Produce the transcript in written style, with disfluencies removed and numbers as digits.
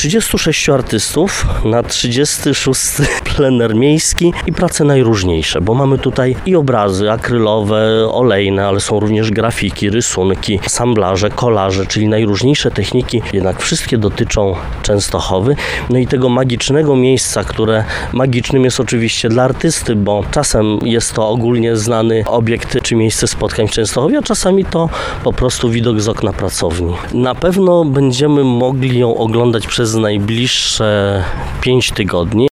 36 artystów na 36 plener miejski i prace najróżniejsze, bo mamy tutaj i obrazy akrylowe, olejne, ale są również grafiki, rysunki, assemblaże, kolaże, czyli najróżniejsze techniki, jednak wszystkie dotyczą Częstochowy. No i tego magicznego miejsca, które magicznym jest oczywiście dla artysty, bo czasem jest to ogólnie znany obiekt czy miejsce spotkań w Częstochowie, a czasami to po prostu widok z okna pracowni. Na pewno będziemy mogli ją oglądać przez najbliższe 5 tygodni.